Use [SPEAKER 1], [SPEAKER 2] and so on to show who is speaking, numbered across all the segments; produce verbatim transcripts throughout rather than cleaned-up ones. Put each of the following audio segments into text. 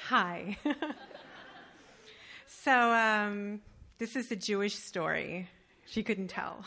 [SPEAKER 1] Hi. so um, this is a Jewish story, if you couldn't tell.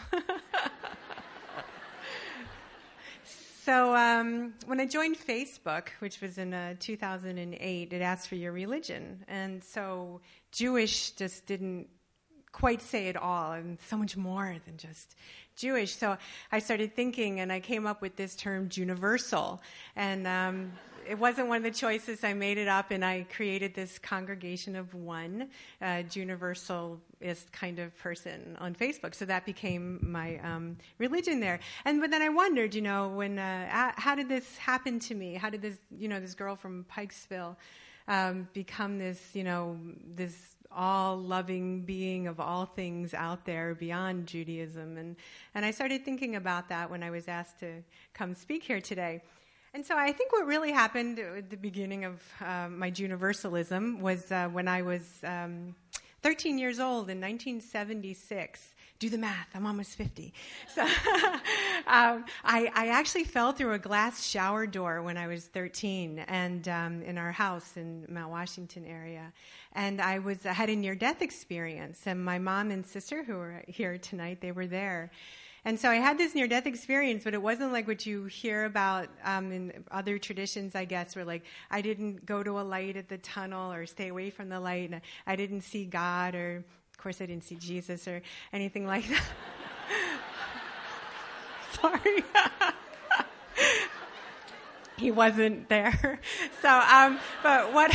[SPEAKER 1] so um, when I joined Facebook, which was in uh, two thousand eight, it asked for your religion. And so Jewish just didn't quite say it all, and so much more than just Jewish. So I started thinking, and I came up with this term, Juniversal. And um, it wasn't one of the choices. I made it up, and I created this congregation of one, uh, Juniversalist kind of person on Facebook. So that became my um, religion there. And but then I wondered, you know, when uh, how did this happen to me? How did this, you know, this girl from Pikesville um, become this, you know, this all-loving being of all things out there beyond Judaism? And, and I started thinking about that when I was asked to come speak here today. And so I think what really happened at the beginning of uh, my Juniversalism was uh, when I was um, thirteen years old in nineteen seventy-six. Do the math, I'm almost fifty. So um, I, I actually fell through a glass shower door when I was thirteen, and um, in our house in Mount Washington area. And I was I had a near-death experience, and my mom and sister, who are here tonight, they were there. And so I had this near-death experience, but it wasn't like what you hear about um, in other traditions, I guess, where like I didn't go to a light at the tunnel or stay away from the light, and I didn't see God, or of course I didn't see Jesus or anything like that. Sorry. He wasn't there. So, um, but what...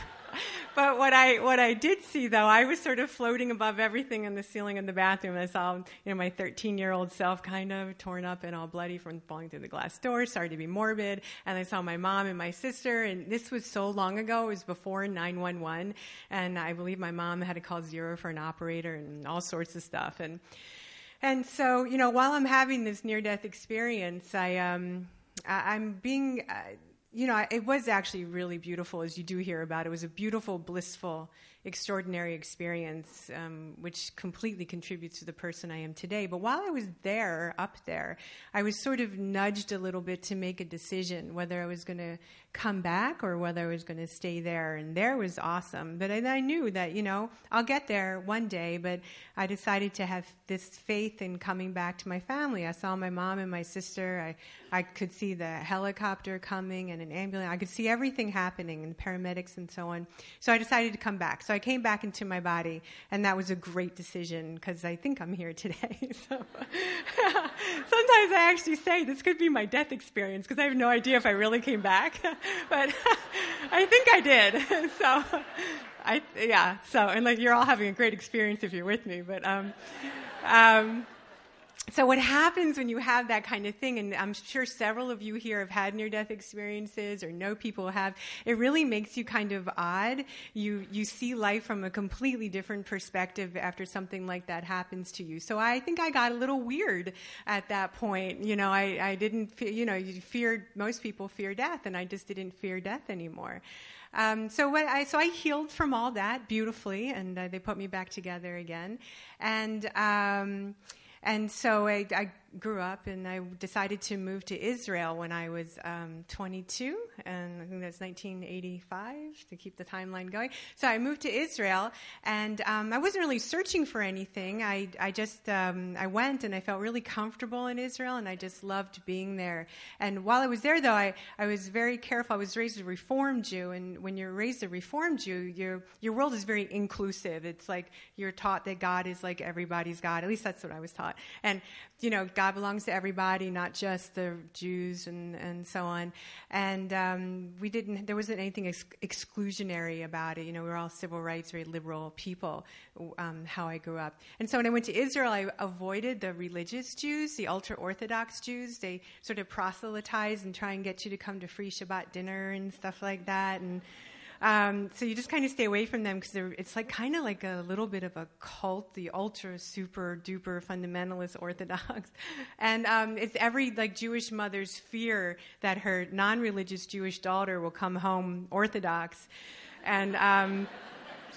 [SPEAKER 1] But what I what I did see, though, I was sort of floating above everything in the ceiling in the bathroom. I saw, you know, my thirteen-year-old self kind of torn up and all bloody from falling through the glass door. Sorry to be morbid. And I saw my mom and my sister. And this was so long ago. It was before nine one one. And I believe my mom had to call zero for an operator and all sorts of stuff. And and so, you know, while I'm having this near-death experience, I um I, I'm being. Uh, You know, it was actually really beautiful, as you do hear about. It was a beautiful, blissful, extraordinary experience, um, which completely contributes to the person I am today. But while I was there, up there, I was sort of nudged a little bit to make a decision whether I was going to come back or whether I was going to stay there. And there was awesome. But I, I knew that, you know, I'll get there one day. But I decided to have this faith in coming back to my family. I saw my mom and my sister. I, I could see the helicopter coming and an ambulance. I could see everything happening and paramedics and so on. So I decided to come back. So I came back into my body, and that was a great decision because I think I'm here today. So sometimes I actually say this could be my death experience because I have no idea if I really came back, but I think I did. So I yeah. So and like you're all having a great experience if you're with me, but um um. So what happens when you have that kind of thing, and I'm sure several of you here have had near-death experiences or know people who have, it really makes you kind of odd. You you see life from a completely different perspective after something like that happens to you. So I think I got a little weird at that point. You know, I, I didn't, fe- you know, you feared, most people fear death, and I just didn't fear death anymore. Um, so what I so I healed from all that beautifully, and uh, they put me back together again. And... Um, And so I, I grew up, and I decided to move to Israel when I was um, twenty-two, and I think that's nineteen eighty-five, to keep the timeline going. So I moved to Israel, and um, I wasn't really searching for anything. I, I just, um, I went, and I felt really comfortable in Israel, and I just loved being there. And while I was there, though, I, I was very careful. I was raised a Reformed Jew, and when you're raised a Reformed Jew, your your world is very inclusive. It's like you're taught that God is like everybody's God. At least that's what I was taught. And, you know, God belongs to everybody, not just the Jews and, and so on. And um, we didn't, there wasn't anything ex- exclusionary about it. You know, we were all civil rights, very liberal people, um, how I grew up. And so when I went to Israel, I avoided the religious Jews, the ultra-Orthodox Jews. They sort of proselytize and try and get you to come to free Shabbat dinner and stuff like that. And Um, so you just kind of stay away from them because it's like kind of like a little bit of a cult, the ultra super duper fundamentalist Orthodox, and um, it's every like Jewish mother's fear that her non-religious Jewish daughter will come home Orthodox, and um,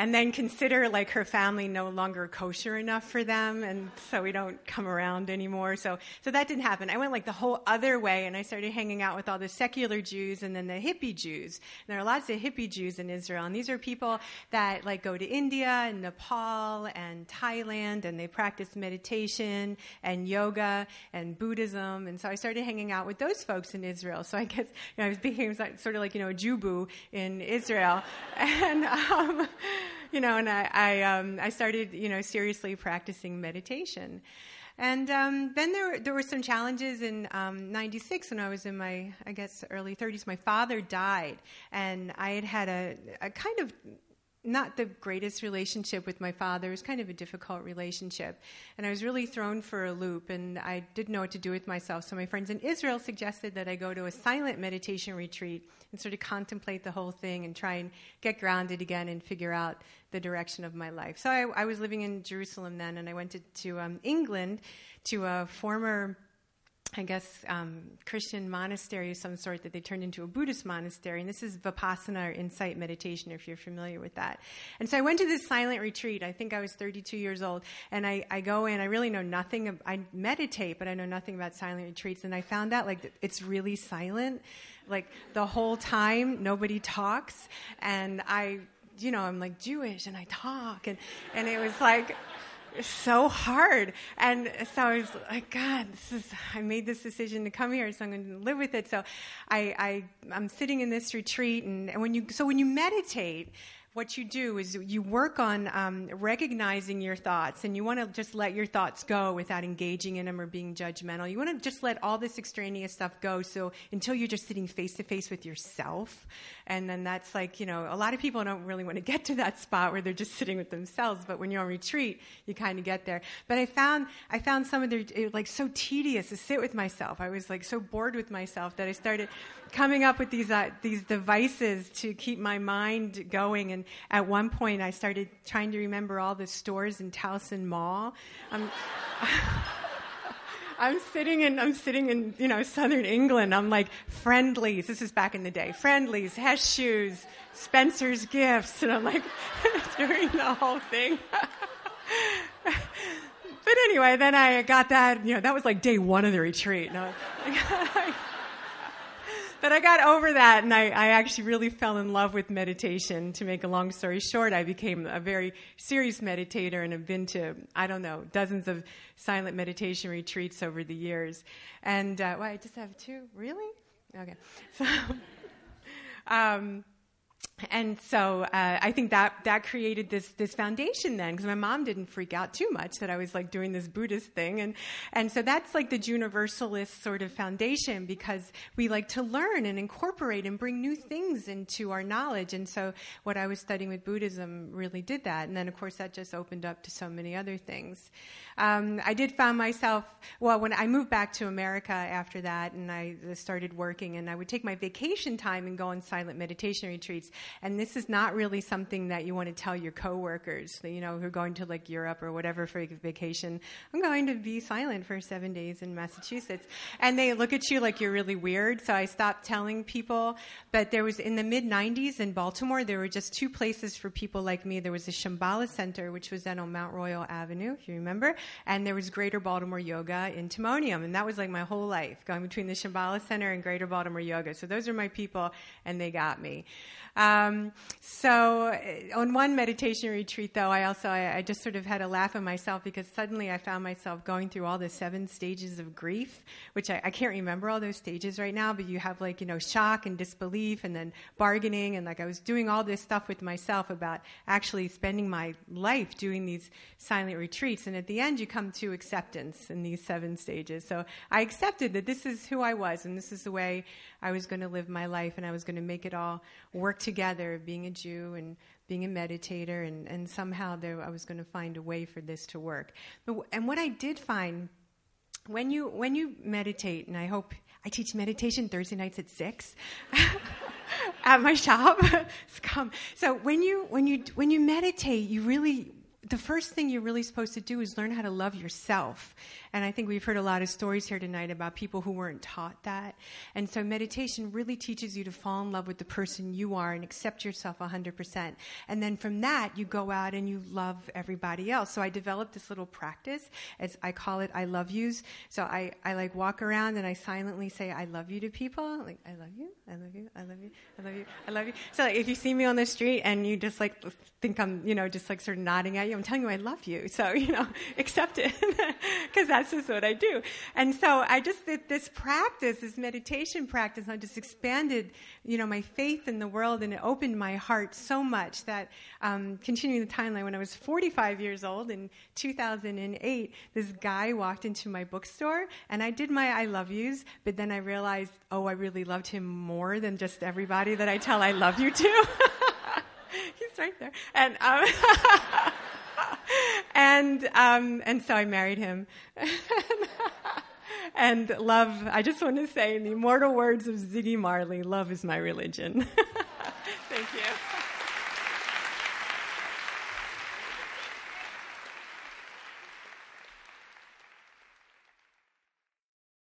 [SPEAKER 1] and then consider like her family no longer kosher enough for them, and so we don't come around anymore. So, so that didn't happen. I went like the whole other way, and I started hanging out with all the secular Jews and then the hippie Jews. And there are lots of hippie Jews in Israel, and these are people that like go to India and Nepal and Thailand, and they practice meditation and yoga and Buddhism. And so I started hanging out with those folks in Israel. So I guess you know, I became sort of like, you know, a Jew-boo in Israel. And, um, you know, and I, I, um, I started, you know, seriously practicing meditation. And um, then there, there were some challenges in um, ninety-six when I was in my, I guess, early thirties. My father died, and I had had a, a kind of not the greatest relationship with my father. It was kind of a difficult relationship. And I was really thrown for a loop, and I didn't know what to do with myself. So my friends in Israel suggested that I go to a silent meditation retreat and sort of contemplate the whole thing and try and get grounded again and figure out the direction of my life. So I, I was living in Jerusalem then, and I went to, to um, England to a former I guess, um, Christian monastery of some sort that they turned into a Buddhist monastery. And this is Vipassana or insight meditation, if you're familiar with that. And so I went to this silent retreat. I think I was thirty-two years old. And I, I go in, I really know nothing. Of, I meditate, but I know nothing about silent retreats. And I found out, like, it's really silent. Like, the whole time, nobody talks. And I, you know, I'm, like, Jewish, and I talk. And, and it was, like... so hard. And so I was like, God, this is, I made this decision to come here, so I'm going to live with it. So I, I, I'm sitting in this retreat, and, and when you, so when you meditate, what you do is you work on um, recognizing your thoughts, and you want to just let your thoughts go without engaging in them or being judgmental. You want to just let all this extraneous stuff go, so until you're just sitting face to face with yourself. And then that's like, you know, a lot of people don't really want to get to that spot where they're just sitting with themselves, but when you're on retreat, you kind of get there. But I found I found some of their, it was like so tedious to sit with myself. I was like so bored with myself that I started coming up with these uh, these devices to keep my mind going. And at one point, I started trying to remember all the stores in Towson Mall. Um, I'm sitting in, I'm sitting in, you know, southern England. I'm like, Friendlies. This is back in the day. Friendlies, Hess Shoes, Spencer's Gifts. And I'm like, doing the whole thing. But anyway, then I got that, you know, that was like day one of the retreat. And I, I, But I got over that, and I, I actually really fell in love with meditation. To make a long story short, I became a very serious meditator and have been to, I don't know, dozens of silent meditation retreats over the years. And, uh, well, I just have two? Really? Okay. So, um, and so uh, I think that that created this this foundation then, because my mom didn't freak out too much that I was like doing this Buddhist thing, and and so that's like the Universalist sort of foundation, because we like to learn and incorporate and bring new things into our knowledge. And so what I was studying with Buddhism really did that, and then of course that just opened up to so many other things. Um, I did find myself, well, when I moved back to America after that, and I started working, and I would take my vacation time and go on silent meditation retreats. And this is not really something that you want to tell your coworkers, you know, who are going to like Europe or whatever for vacation. I'm going to be silent for seven days in Massachusetts. And they look at you like you're really weird. So I stopped telling people. But there was, in the mid nineties in Baltimore, there were just two places for people like me. There was the Shambhala Center, which was then on Mount Royal Avenue, if you remember. And there was Greater Baltimore Yoga in Timonium. And that was like my whole life, going between the Shambhala Center and Greater Baltimore Yoga. So those are my people, and they got me. Um, so on one meditation retreat, though, I also, I, I just sort of had a laugh at myself, because suddenly I found myself going through all the seven stages of grief, which I, I can't remember all those stages right now, but you have like, you know, shock and disbelief and then bargaining. And like I was doing all this stuff with myself about actually spending my life doing these silent retreats. And at the end, you come to acceptance in these seven stages. So I accepted that this is who I was, and this is the way I was going to live my life, and I was going to make it all work together, being a Jew and being a meditator, and, and somehow there, I was going to find a way for this to work. But, and what I did find, when you when you meditate, and I hope I teach meditation Thursday nights at six at my shop. So when you when you when you meditate, you really the first thing you're really supposed to do is learn how to love yourself. And I think we've heard a lot of stories here tonight about people who weren't taught that. And so meditation really teaches you to fall in love with the person you are and accept yourself one hundred percent. And then from that, you go out and you love everybody else. So I developed this little practice, as I call it, I love yous. So I, I like walk around and I silently say, I love you to people. Like, I love you, I love you, I love you, I love you, I love you. So like, if you see me on the street and you just like think I'm, you know, just like sort of nodding at you, I'm telling you I love you. So, you know, accept it, because that's just what I do. And so I just did this practice, this meditation practice, and I just expanded, you know, my faith in the world, and it opened my heart so much that, um, continuing the timeline, when I was forty-five years old in two thousand eight, this guy walked into my bookstore, and I did my I love yous, but then I realized, oh, I really loved him more than just everybody that I tell I love you to. He's right there. And, um, and, um, and so I married him. And love, I just want to say in the immortal words of Ziggy Marley, love is my religion.